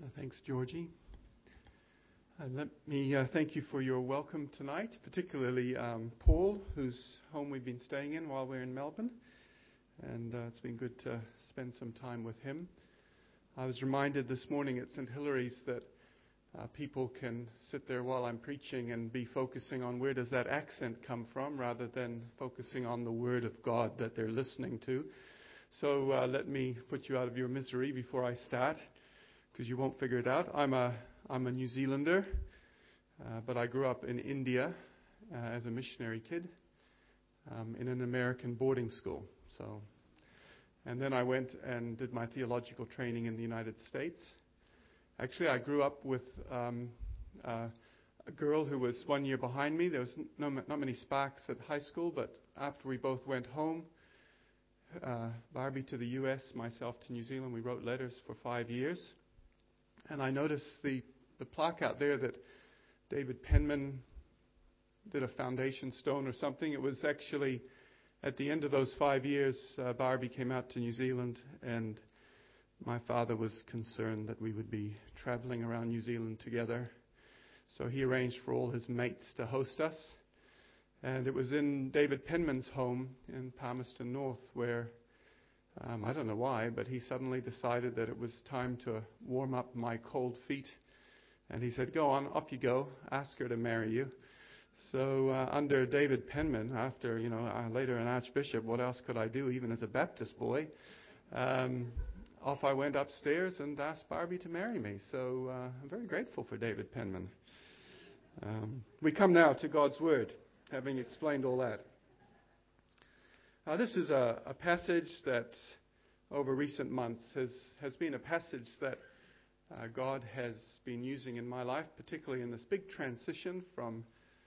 Thanks, Georgie. Let me thank you for your welcome tonight, particularly Paul, whose home we've been staying in while we're in Melbourne. And it's been good to spend some time with him. I was reminded this morning at St. Hilary's that people can sit there while I'm preaching and be focusing on where does that accent come from rather than focusing on the Word of God that they're listening to. So let me put you out of your misery before I start, because you won't figure it out. I'm a New Zealander, but I grew up in India as a missionary kid in an American boarding school. And then I went and did my theological training in the United States. Actually, I grew up with a girl who was 1 year behind me. There was not many sparks at high school, but after we both went home, Barbie to the U.S., myself to New Zealand, we wrote letters for 5 years. And I noticed the plaque out there that David Penman did a foundation stone or something. It was actually at the end of those 5 years, Barbie came out to New Zealand, and my father was concerned that we would be traveling around New Zealand together. So he arranged for all his mates to host us. And it was in David Penman's home in Palmerston North where, I don't know why, but he suddenly decided that it was time to warm up my cold feet. And he said, go on, off you go, ask her to marry you. So under David Penman, after, later an archbishop, what else could I do, even as a Baptist boy? Off I went upstairs and asked Barbie to marry me. So I'm very grateful for David Penman. We come now to God's Word, having explained all that. This is a passage that over recent months has been a passage that God has been using in my life, particularly in this big transition from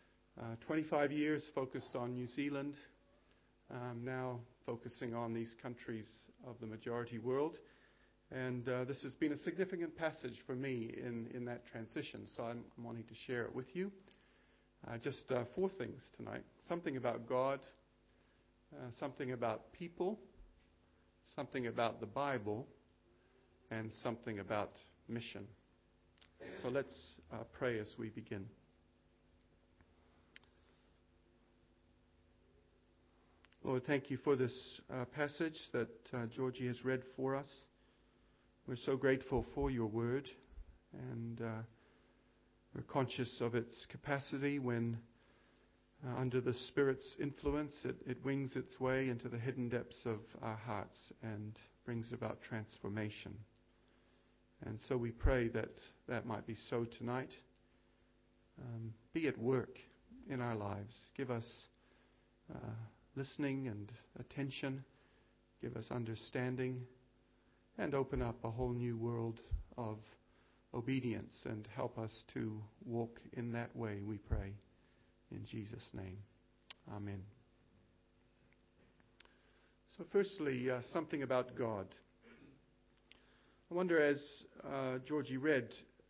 25 years focused on New Zealand, now focusing on these countries of the majority world. And this has been a significant passage for me in that transition, so I'm wanting to share it with you. Just 4 things tonight. Something about God, something about people, something about the Bible, and something about mission. So let's pray as we begin. Lord, thank you for this passage that Georgie has read for us. We're so grateful for your word, and we're conscious of its capacity when, under the Spirit's influence, it wings its way into the hidden depths of our hearts and brings about transformation. And so we pray that that might be so tonight. Be at work in our lives. Give us listening and attention. Give us understanding. And open up a whole new world of obedience and help us to walk in that way, we pray. In Jesus' name. Amen. So firstly, something about God. I wonder, as Georgie read,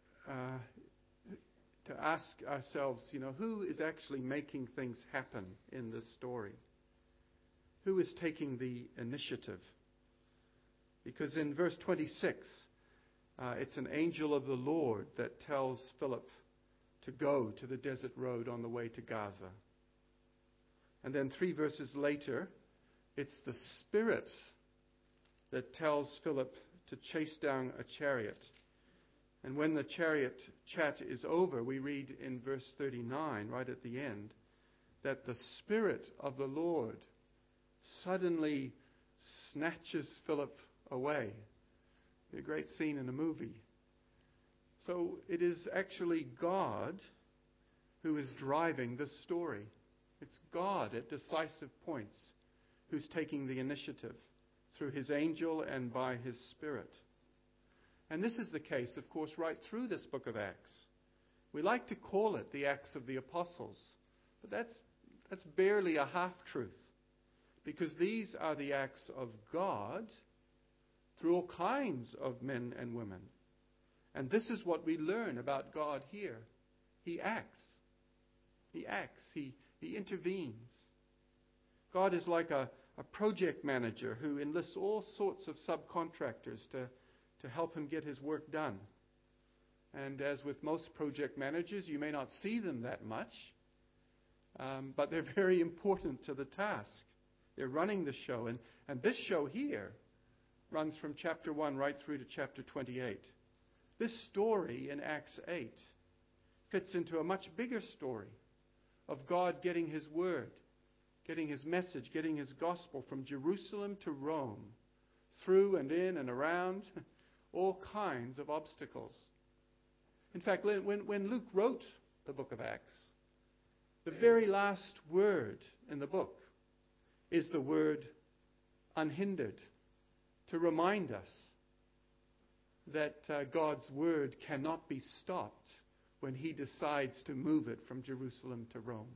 to ask ourselves, who is actually making things happen in this story? Who is taking the initiative? Because in verse 26, it's an angel of the Lord that tells Philip to go to the desert road on the way to Gaza. And then 3 verses later, it's the Spirit that tells Philip to chase down a chariot. And when the chariot chat is over, we read in verse 39, right at the end, that the Spirit of the Lord suddenly snatches Philip away. A great scene in a movie. So it is actually God who is driving this story. It's God at decisive points who's taking the initiative through his angel and by his Spirit. And this is the case, of course, right through this book of Acts. We like to call it the Acts of the Apostles, but that's barely a half-truth, because these are the acts of God through all kinds of men and women. And this is what we learn about God here. He acts. He acts. He intervenes. God is like a project manager who enlists all sorts of subcontractors to help him get his work done. And as with most project managers, you may not see them that much, but they're very important to the task. They're running the show. And this show here runs from chapter 1 right through to chapter 28. This story in Acts 8 fits into a much bigger story of God getting His word, getting His message, getting His gospel from Jerusalem to Rome, through and in and around all kinds of obstacles. In fact, when Luke wrote the book of Acts, the very last word in the book is the word unhindered, to remind us that God's word cannot be stopped when He decides to move it from Jerusalem to Rome.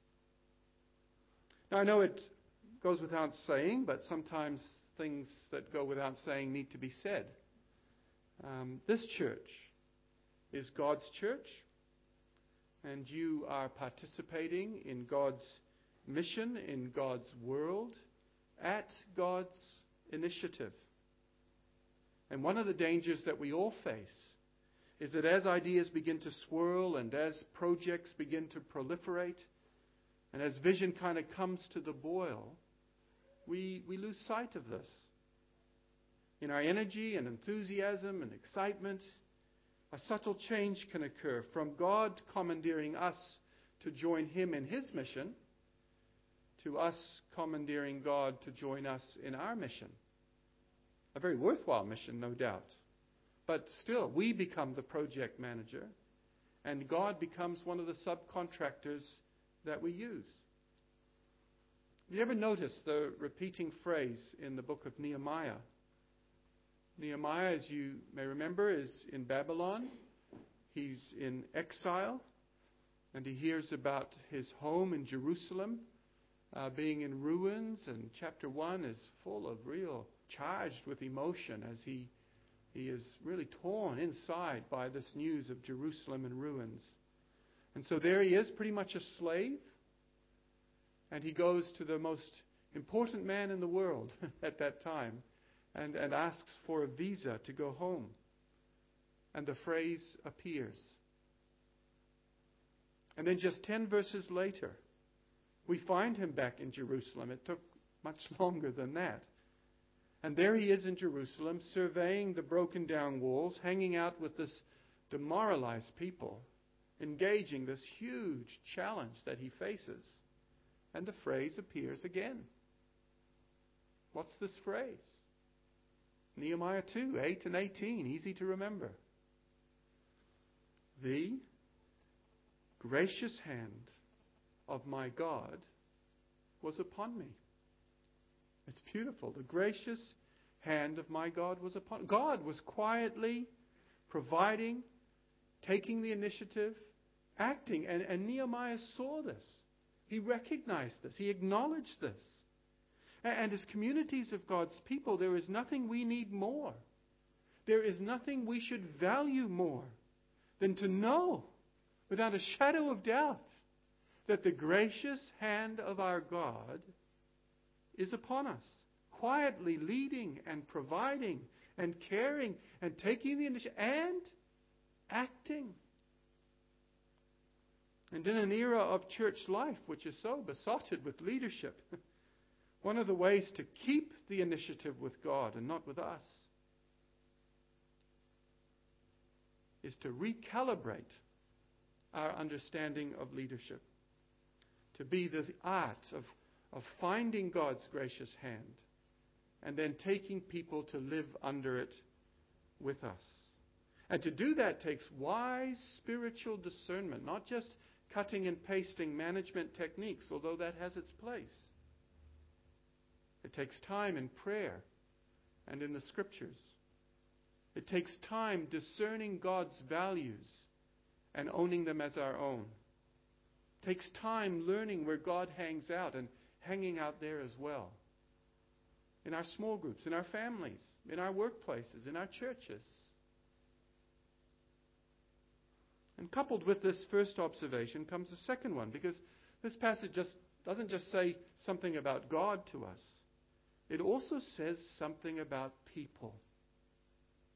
Now, I know it goes without saying, but sometimes things that go without saying need to be said. This church is God's church, and you are participating in God's mission, in God's world, at God's initiative. And one of the dangers that we all face is that as ideas begin to swirl and as projects begin to proliferate and as vision kind of comes to the boil, we lose sight of this. In our energy and enthusiasm and excitement, a subtle change can occur from God commandeering us to join Him in His mission to us commandeering God to join us in our mission. A very worthwhile mission, no doubt. But still, we become the project manager, and God becomes one of the subcontractors that we use. Have you ever noticed the repeating phrase in the book of Nehemiah? Nehemiah, as you may remember, is in Babylon. He's in exile, and he hears about his home in Jerusalem being in ruins, and chapter 1 is full of charged with emotion as he is really torn inside by this news of Jerusalem in ruins. And so there he is, pretty much a slave, and he goes to the most important man in the world at that time and asks for a visa to go home. And the phrase appears. And then just 10 verses later, we find him back in Jerusalem. It took much longer than that. And there he is in Jerusalem, surveying the broken down walls, hanging out with this demoralized people, engaging this huge challenge that he faces. And the phrase appears again. What's this phrase? Nehemiah 2, 8 and 18, easy to remember. The gracious hand of my God was upon me. It's beautiful. The gracious hand of my God was upon me. God was quietly providing, taking the initiative, acting. And Nehemiah saw this. He recognized this. He acknowledged this. And as communities of God's people, there is nothing we need more. There is nothing we should value more than to know, without a shadow of doubt, that the gracious hand of our God is upon us, quietly leading and providing and caring and taking the initiative and acting. And in an era of church life which is so besotted with leadership, one of the ways to keep the initiative with God and not with us is to recalibrate our understanding of leadership. To be the art of finding God's gracious hand and then taking people to live under it with us. And to do that takes wise spiritual discernment, not just cutting and pasting management techniques, although that has its place. It takes time in prayer and in the Scriptures. It takes time discerning God's values and owning them as our own. It takes time learning where God hangs out and hanging out there as well. In our small groups, in our families, in our workplaces, in our churches. And coupled with this first observation comes the second one, because this passage doesn't just say something about God to us. It also says something about people.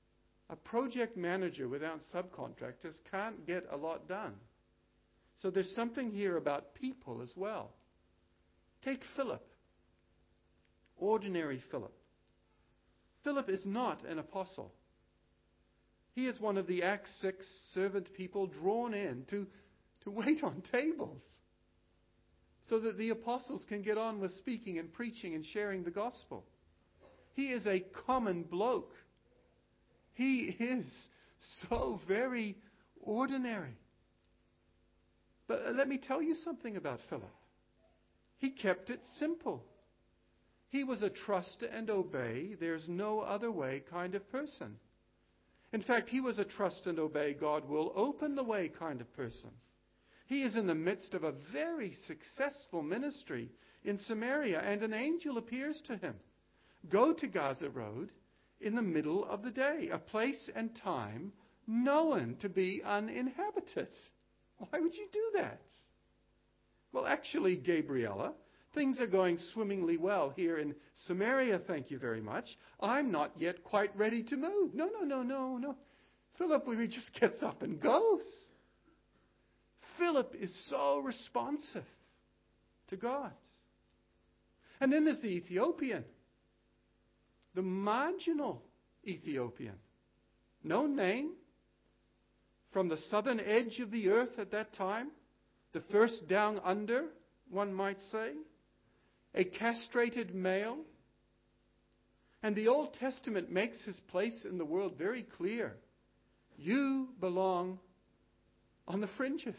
A project manager without subcontractors can't get a lot done. So there's something here about people as well. Take Philip. Ordinary Philip. Philip is not an apostle. He is one of the Acts 6 servant people drawn in to wait on tables so that the apostles can get on with speaking and preaching and sharing the gospel. He is a common bloke. He is so very ordinary. But let me tell you something about Philip. He kept it simple. He was a trust and obey, there's no other way kind of person. In fact, he was a trust and obey, God will open the way kind of person. He is in the midst of a very successful ministry in Samaria, and an angel appears to him. Go to Gaza Road in the middle of the day, a place and time known to be uninhabited. Why would you do that? Well, actually, Gabriella, things are going swimmingly well here in Samaria, thank you very much. I'm not yet quite ready to move. No. Philip really just gets up and goes. Philip is so responsive to God. And then there's the Ethiopian. The marginal Ethiopian. No name. From the southern edge of the earth at that time. The first down under, one might say. A castrated male. And the Old Testament makes his place in the world very clear. You belong on the fringes.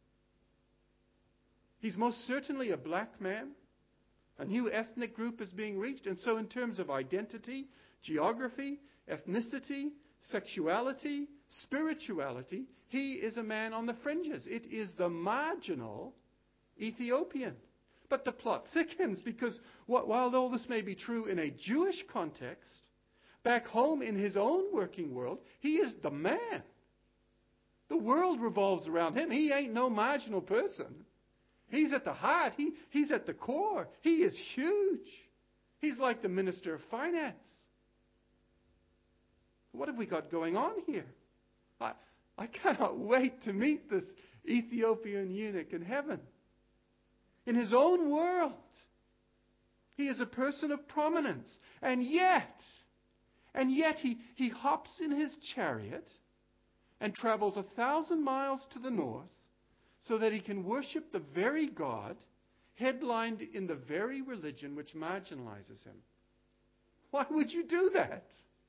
He's most certainly a black man. A new ethnic group is being reached. And so in terms of identity, geography, ethnicity, sexuality, spirituality, he is a man on the fringes. It is the marginal Ethiopian. But the plot thickens because while all this may be true in a Jewish context, back home in his own working world, he is the man. The world revolves around him. He ain't no marginal person. He's at the heart. He's at the core. He is huge. He's like the Minister of Finance. What have we got going on here? I cannot wait to meet this Ethiopian eunuch in heaven. In his own world, he is a person of prominence. And yet he hops in his chariot and travels 1,000 miles to the north so that he can worship the very God headlined in the very religion which marginalizes him. Why would you do that?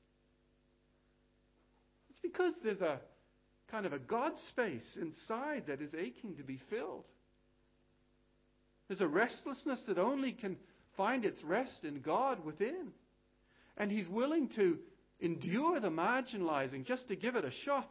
It's because there's a kind of a God space inside that is aching to be filled. There's a restlessness that only can find its rest in God within. And he's willing to endure the marginalizing just to give it a shot.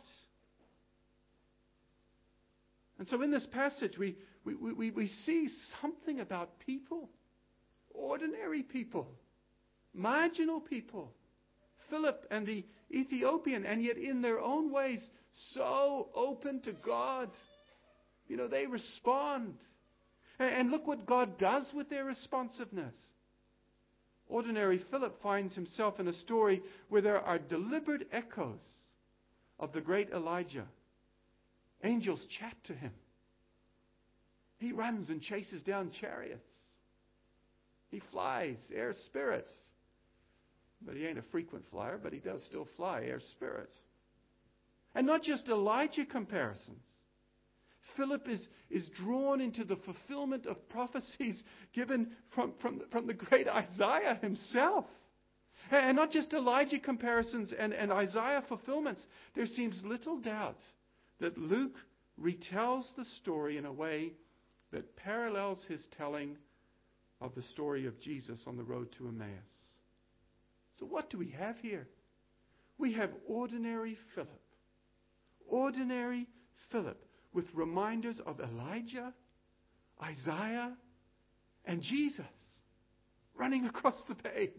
And so in this passage, we see something about people, ordinary people, marginal people, Philip and the Ethiopian, and yet in their own ways, so open to God. You know, they respond. And look what God does with their responsiveness. Ordinary Philip finds himself in a story where there are deliberate echoes of the great Elijah. Angels chat to him. He runs and chases down chariots. He flies, air spirit. But he ain't a frequent flyer, but he does still fly, air spirit. And not just Elijah comparisons. Philip is drawn into the fulfillment of prophecies given from the great Isaiah himself. And not just Elijah comparisons and Isaiah fulfillments. There seems little doubt that Luke retells the story in a way that parallels his telling of the story of Jesus on the road to Emmaus. So what do we have here? We have ordinary Philip. Ordinary Philip with reminders of Elijah, Isaiah, and Jesus running across the page.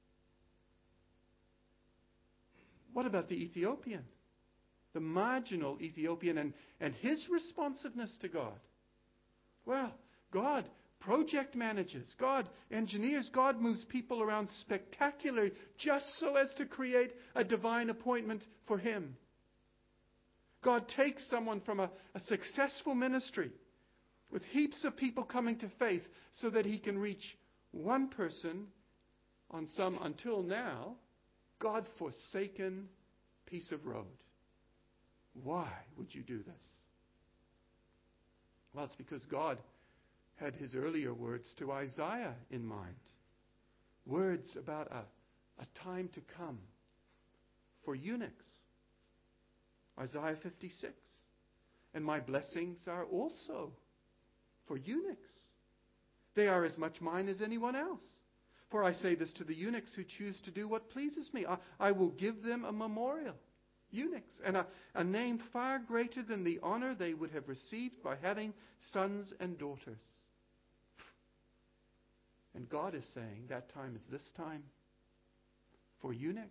What about the Ethiopian? The marginal Ethiopian and his responsiveness to God. Well, God project managers, God engineers. God moves people around spectacularly just so as to create a divine appointment for Him. God takes someone from a successful ministry with heaps of people coming to faith so that He can reach one person on some, until now, God-forsaken piece of road. Why would you do this? Well, it's because God had His earlier words to Isaiah in mind. Words about a time to come for eunuchs. Isaiah 56. And my blessings are also for eunuchs. They are as much mine as anyone else. For I say this to the eunuchs who choose to do what pleases me. I will give them a memorial. Eunuchs. And a name far greater than the honor they would have received by having sons and daughters. And God is saying that time is this time for eunuchs.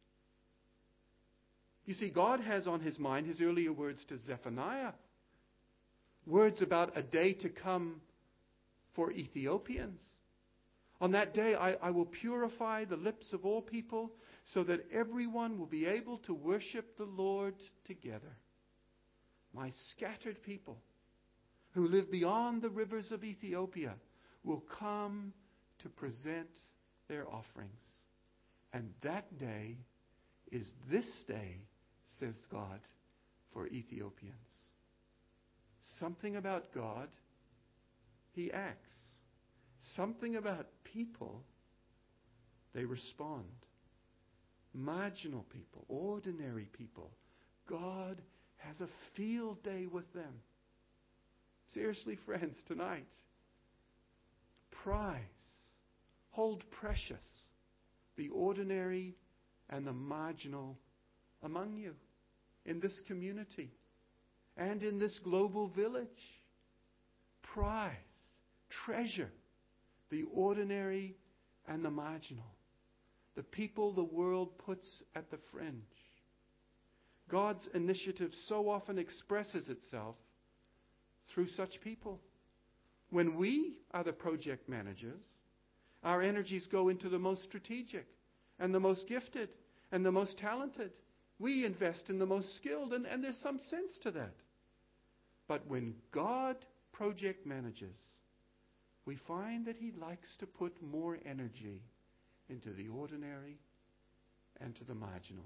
You see, God has on His mind His earlier words to Zephaniah. Words about a day to come for Ethiopians. On that day, I will purify the lips of all people so that everyone will be able to worship the Lord together. My scattered people who live beyond the rivers of Ethiopia will come to present their offerings. And that day is this day, says God, for Ethiopians. Something about God, He acts. Something about people, they respond. Marginal people, ordinary people. God has a field day with them. Seriously, friends, tonight, prize, hold precious the ordinary and the marginal among you in this community and in this global village. Prize, treasure the ordinary and the marginal, the people the world puts at the fringe. God's initiative so often expresses itself through such people. When we are the project managers, our energies go into the most strategic and the most gifted and the most talented. We invest in the most skilled, and there's some sense to that. But when God project manages, we find that He likes to put more energy into the ordinary and to the marginal.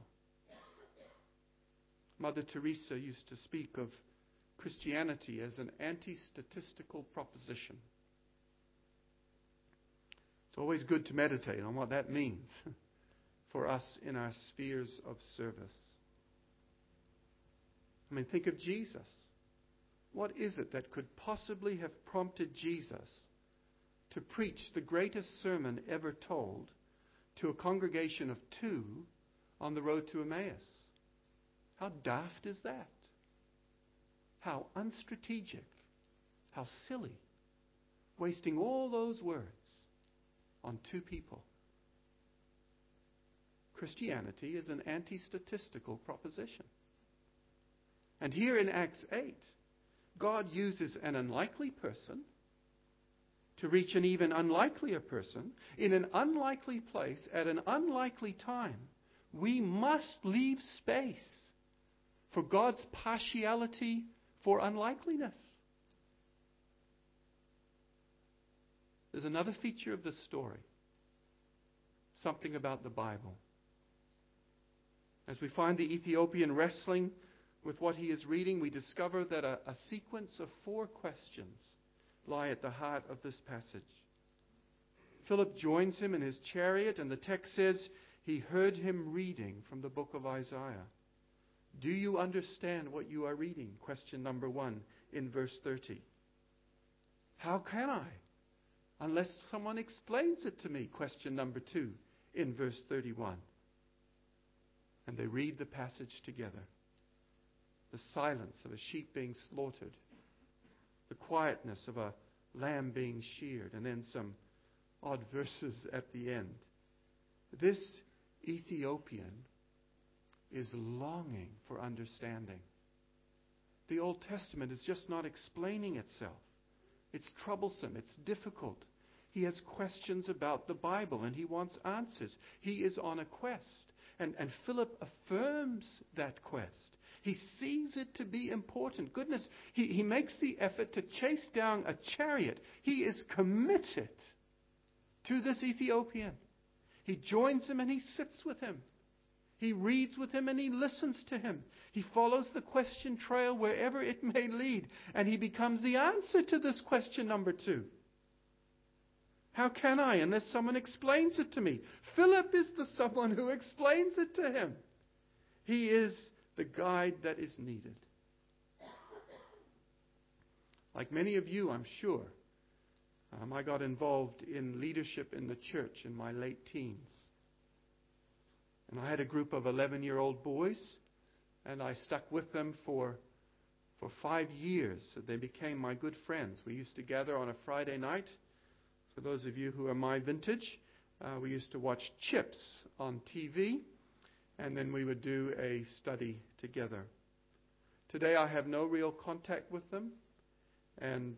Mother Teresa used to speak of Christianity as an anti-statistical proposition. It's always good to meditate on what that means for us in our spheres of service. I mean, think of Jesus. What is it that could possibly have prompted Jesus to preach the greatest sermon ever told to a congregation of 2 on the road to Emmaus? How daft is that? How unstrategic. How silly. Wasting all those words on 2 people. Christianity is an anti-statistical proposition. And here in Acts 8, God uses an unlikely person to reach an even unlikelier person in an unlikely place at an unlikely time. We must leave space for God's partiality for unlikeliness. There's another feature of this story. Something about the Bible. As we find the Ethiopian wrestling with what he is reading, we discover that a sequence of 4 questions lie at the heart of this passage. Philip joins him in his chariot, and the text says he heard him reading from the book of Isaiah. Do you understand what you are reading? Question number 1 in verse 30. How can I? Unless someone explains it to me. Question number 2 in verse 31. And they read the passage together. The silence of a sheep being slaughtered. The quietness of a lamb being sheared. And then some odd verses at the end. This Ethiopian is longing for understanding. The Old Testament is just not explaining itself It's troublesome. It's difficult. He has questions about the Bible and he wants answers. He is on a quest. And Philip affirms that quest. He sees it to be important. Goodness, he makes the effort to chase down a chariot. He is committed to this Ethiopian. He joins him and he sits with him. He reads with him and he listens to him. He follows the question trail wherever it may lead. And he becomes the answer to this question number 2. How can I unless someone explains it to me? Philip is the someone who explains it to him. He is the guide that is needed. Like many of you, I'm sure, I got involved in leadership in the church in my late teens. And I had a group of 11-year-old boys, and I stuck with them for 5 years. So they became my good friends. We used to gather on a Friday night. For those of you who are my vintage, we used to watch Chips on TV, and then we would do a study together. Today I have no real contact with them, and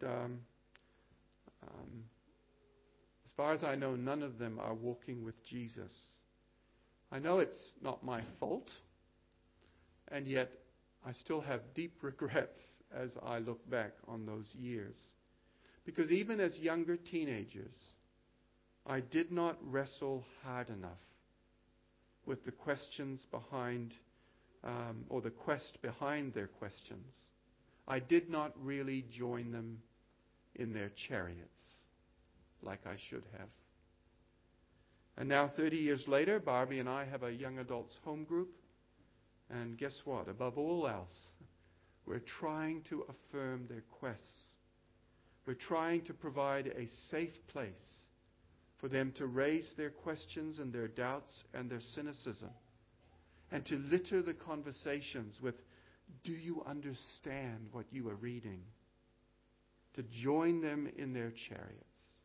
as far as I know, none of them are walking with Jesus. I know it's not my fault, and yet I still have deep regrets as I look back on those years. Because even as younger teenagers, I did not wrestle hard enough with the questions behind, or the quest behind their questions. I did not really join them in their chariots like I should have. And now 30 years later, Barbie and I have a young adults home group. And guess what? Above all else, we're trying to affirm their quests. We're trying to provide a safe place for them to raise their questions and their doubts and their cynicism. And to litter the conversations with, do you understand what you are reading? To join them in their chariots.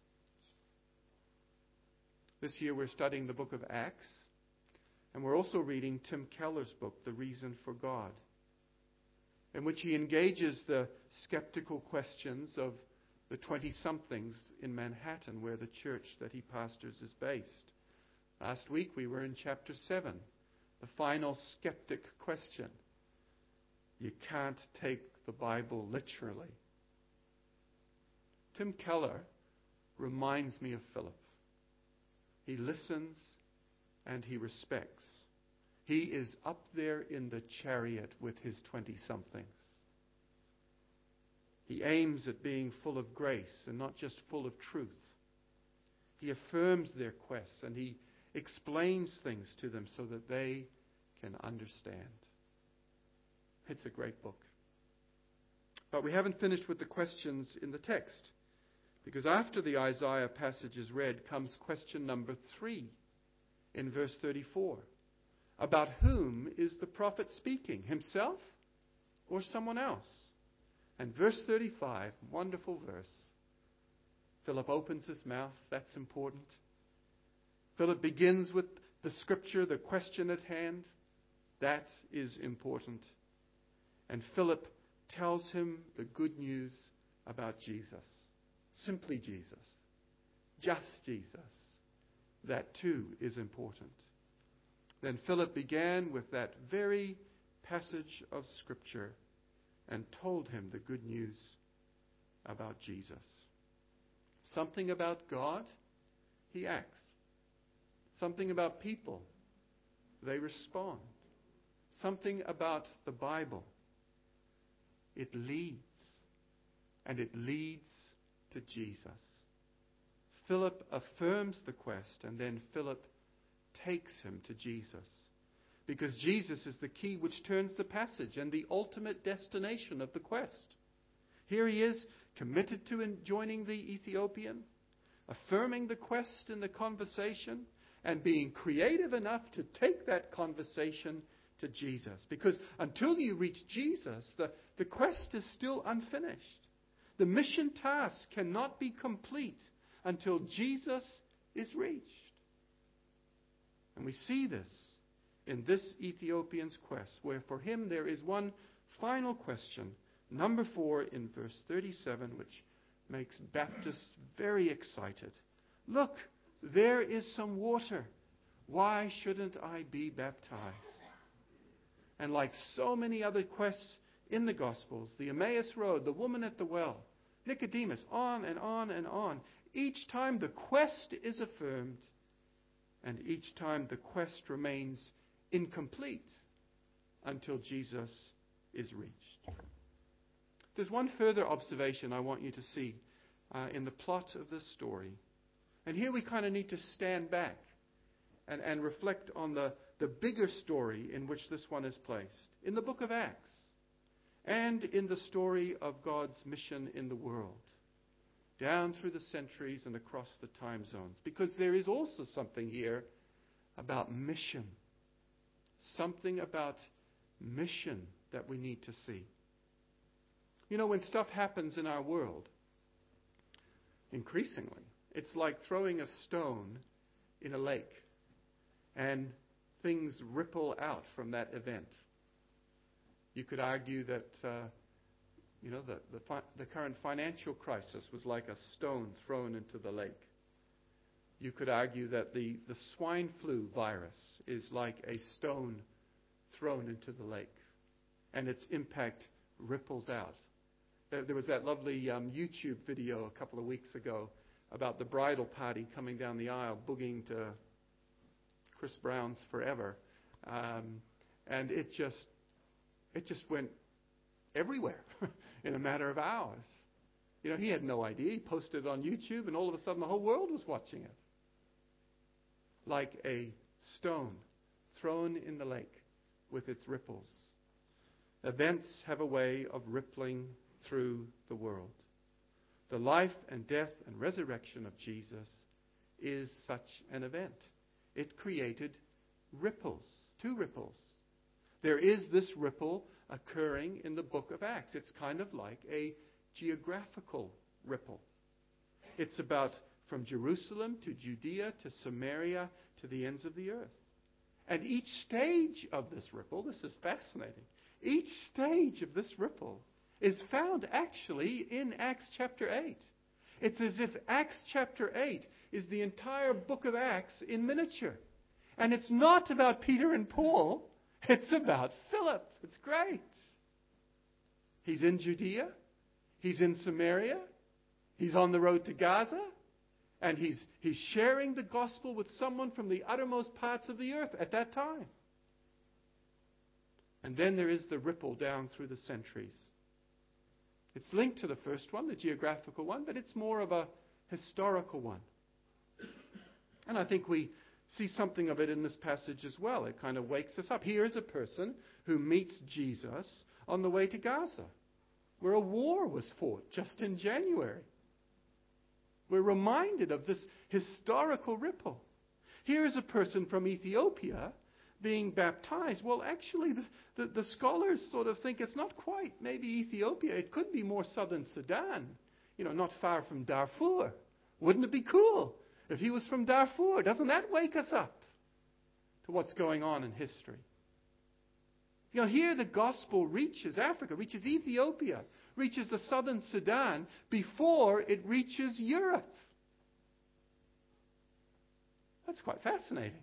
This year we're studying the book of Acts. And we're also reading Tim Keller's book, The Reason for God, in which he engages the skeptical questions of the 20-somethings in Manhattan, where the church that he pastors is based. Last week we were in chapter 7, the final skeptic question. You can't take the Bible literally. Tim Keller reminds me of Philip. He listens and he respects. He is up there in the chariot with his 20-somethings. He aims at being full of grace and not just full of truth. He affirms their quests and he explains things to them so that they can understand. It's a great book. But we haven't finished with the questions in the text, because after the Isaiah passage is read comes question number 3 in verse 34. About whom is the prophet speaking? Himself or someone else? And verse 35, wonderful verse. Philip opens his mouth. That's important. Philip begins with the scripture, the question at hand. That is important. And Philip tells him the good news about Jesus. Simply Jesus. Just Jesus. That too is important. Then Philip began with that very passage of Scripture and told him the good news about Jesus. Something about God, he acts. Something about people, they respond. Something about the Bible, it leads. And it leads to Jesus. Philip affirms the quest, and then Philip takes him to Jesus. Because Jesus is the key which turns the passage and the ultimate destination of the quest. Here he is, committed to joining the Ethiopian, affirming the quest in the conversation, and being creative enough to take that conversation to Jesus. Because until you reach Jesus, the quest is still unfinished. The mission task cannot be complete until Jesus is reached. And we see this in this Ethiopian's quest, where for him there is one final question, number 4 in verse 37, which makes Baptists very excited. Look, there is some water. Why shouldn't I be baptized? And like so many other quests in the Gospels, the Emmaus Road, the woman at the well, Nicodemus, on and on and on. Each time the quest is affirmed, and each time the quest remains incomplete until Jesus is reached. There's one further observation I want you to see in the plot of this story. And here we kind of need to stand back and reflect on the bigger story in which this one is placed. In the book of Acts, and in the story of God's mission in the world, down through the centuries and across the time zones. Because there is also something here about mission. Something about mission that we need to see. You know, when stuff happens in our world, increasingly, it's like throwing a stone in a lake, and things ripple out from that event. You could argue that the current financial crisis was like a stone thrown into the lake. You could argue that the swine flu virus is like a stone thrown into the lake, and its impact ripples out. There was that lovely YouTube video a couple of weeks ago about the bridal party coming down the aisle, boogieing to Chris Brown's Forever, and it just went everywhere in a matter of hours. You know, he had no idea. He posted it on YouTube, and all of a sudden the whole world was watching it. Like a stone thrown in the lake with its ripples. Events have a way of rippling through the world. The life and death and resurrection of Jesus is such an event. It created ripples, two ripples. There is this ripple occurring in the book of Acts. It's kind of like a geographical ripple. It's about from Jerusalem to Judea to Samaria to the ends of the earth. And each stage of this ripple, this is fascinating, each stage of this ripple is found actually in Acts chapter 8. It's as if Acts chapter 8 is the entire book of Acts in miniature. And it's not about Peter and Paul. It's about Philip. It's great. He's in Judea. He's in Samaria. He's on the road to Gaza. And he's sharing the gospel with someone from the uttermost parts of the earth at that time. And then there is the ripple down through the centuries. It's linked to the first one, the geographical one, but it's more of a historical one. And I think we see something of it in this passage as well. It kind of wakes us up. Here's a person who meets Jesus on the way to Gaza, where a war was fought just in January. We're reminded of this historical ripple. Here is a person from Ethiopia being baptized. Well, actually, the scholars sort of think it's not quite maybe Ethiopia. It could be more southern Sudan, not far from Darfur. Wouldn't it be cool if he was from Darfur? Doesn't that wake us up to what's going on in history? Here the gospel reaches Africa, reaches Ethiopia, reaches the southern Sudan before it reaches Europe. That's quite fascinating.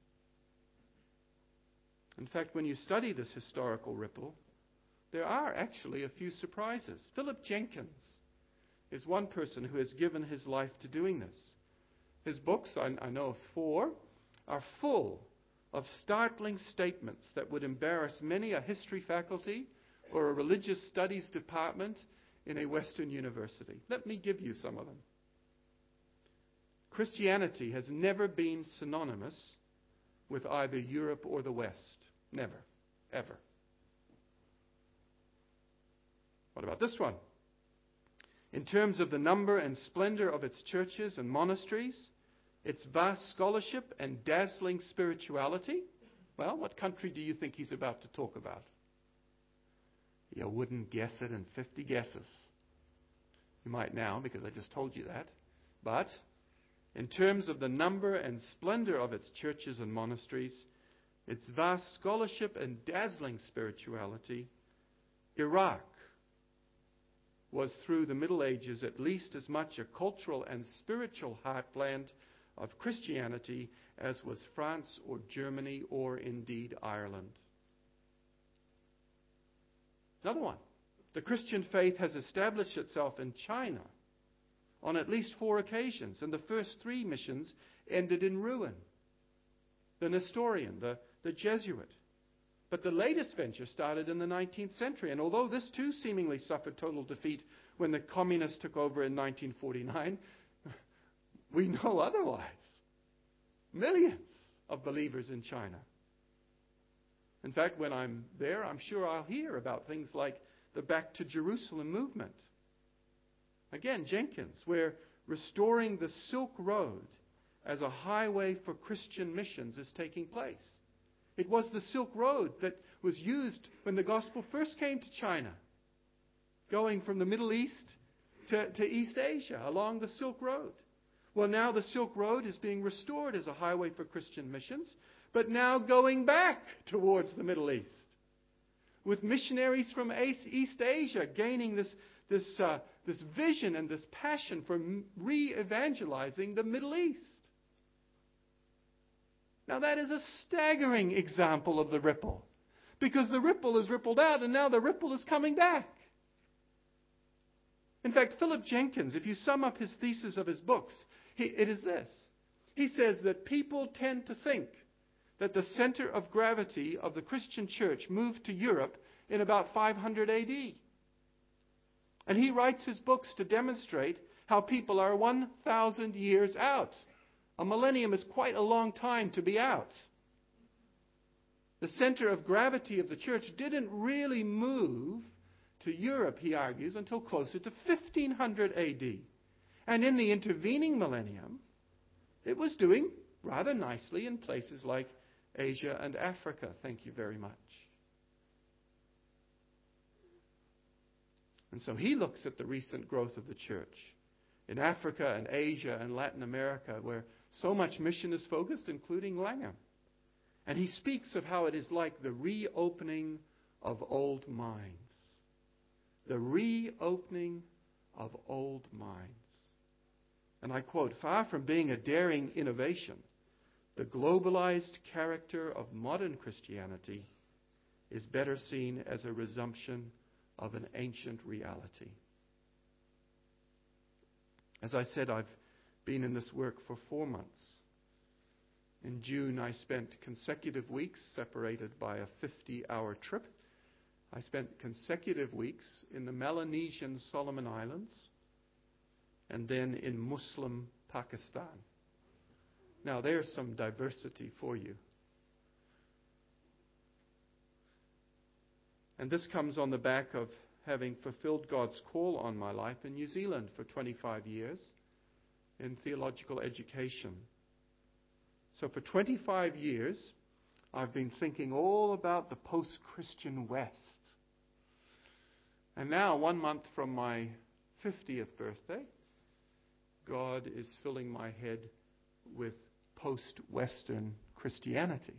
In fact, when you study this historical ripple, there are actually a few surprises. Philip Jenkins is one person who has given his life to doing this. His books, I know of 4, are full of startling statements that would embarrass many a history faculty or a religious studies department in a Western university. Let me give you some of them. Christianity has never been synonymous with either Europe or the West. Never. Ever. What about this one? In terms of the number and splendor of its churches and monasteries, its vast scholarship and dazzling spirituality, well, what country do you think he's about to talk about? You wouldn't guess it in 50 guesses. You might now, because I just told you that. But in terms of the number and splendor of its churches and monasteries, its vast scholarship and dazzling spirituality, Iraq was through the Middle Ages at least as much a cultural and spiritual heartland of Christianity as was France or Germany or indeed Ireland. Another one. The Christian faith has established itself in China on at least 4 occasions, and the first 3 missions ended in ruin. The Nestorian, the Jesuit. But the latest venture started in the 19th century, and although this too seemingly suffered total defeat when the communists took over in 1949, we know otherwise. Millions of believers in China. In fact, when I'm there, I'm sure I'll hear about things like the Back to Jerusalem movement. Again, Jenkins, where restoring the Silk Road as a highway for Christian missions is taking place. It was the Silk Road that was used when the gospel first came to China, going from the Middle East to East Asia along the Silk Road. Well, now the Silk Road is being restored as a highway for Christian missions, but now going back towards the Middle East, with missionaries from East Asia gaining this vision and this passion for re-evangelizing the Middle East. Now that is a staggering example of the ripple, because the ripple is rippled out and now the ripple is coming back. In fact, Philip Jenkins, if you sum up his thesis of his books, it is this. He says that people tend to think that the center of gravity of the Christian church moved to Europe in about 500 AD. And he writes his books to demonstrate how people are 1,000 years out. A millennium is quite a long time to be out. The center of gravity of the church didn't really move to Europe, he argues, until closer to 1500 AD. And in the intervening millennium, it was doing rather nicely in places like Asia and Africa. Thank you very much. And so he looks at the recent growth of the church in Africa and Asia and Latin America, where so much mission is focused, including Langham. And he speaks of how it is like the reopening of old mines. The reopening of old mines. And I quote, "Far from being a daring innovation, the globalized character of modern Christianity is better seen as a resumption of an ancient reality." As I said, I've been in this work for 4 months. In June, I spent consecutive weeks separated by a 50-hour trip. I spent consecutive weeks in the Melanesian Solomon Islands and then in Muslim Pakistan. Now, there's some diversity for you. And this comes on the back of having fulfilled God's call on my life in New Zealand for 25 years in theological education. So for 25 years, I've been thinking all about the post-Christian West. And now, 1 month from my 50th birthday, God is filling my head with post-Western Christianity.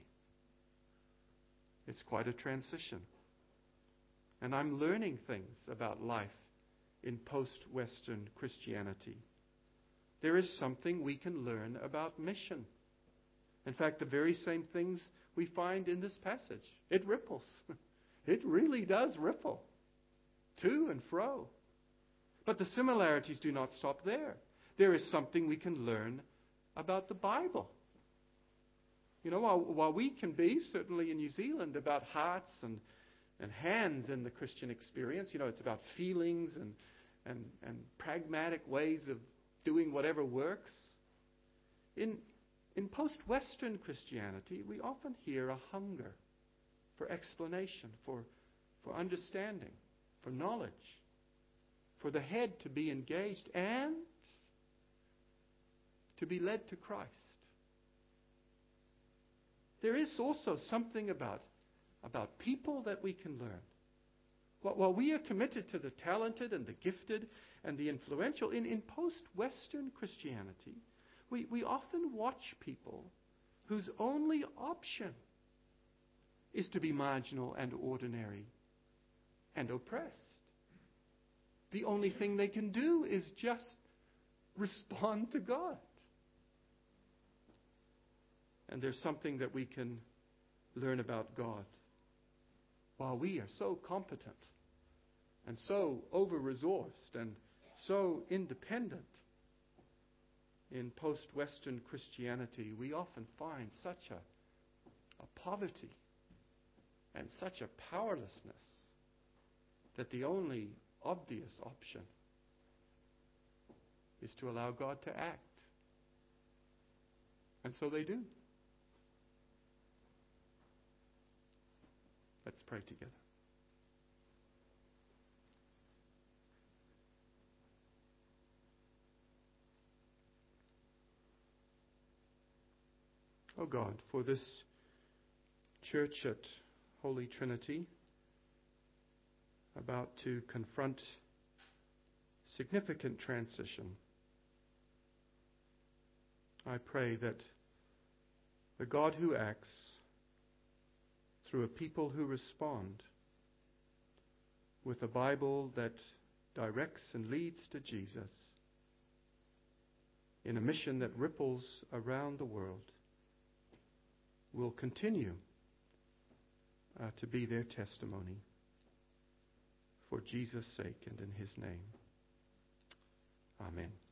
It's quite a transition. And I'm learning things about life in post-Western Christianity. There is something we can learn about mission. In fact, the very same things we find in this passage. It ripples. It really does ripple to and fro. But the similarities do not stop there. There is something we can learn about the Bible. You know, while we can be, certainly in New Zealand, about hearts and hands in the Christian experience, you know, it's about feelings and pragmatic ways of doing whatever works. In post-Western Christianity, we often hear a hunger for explanation, for understanding, for knowledge, for the head to be engaged and to be led to Christ. There is also something about people that we can learn. While we are committed to the talented and the gifted and the influential, in post-Western Christianity, we often watch people whose only option is to be marginal and ordinary and oppressed. the only thing they can do is just respond to God. And there's something that we can learn about God. While we are so competent and so over-resourced and so independent in post-Western Christianity, we often find such a poverty and such a powerlessness that the only obvious option is to allow God to act. And so they do. Let's pray together. Oh God, for this church at Holy Trinity, about to confront significant transition, I pray that the God who acts through a people who respond with a Bible that directs and leads to Jesus in a mission that ripples around the world will continue to be their testimony for Jesus' sake and in His name. Amen.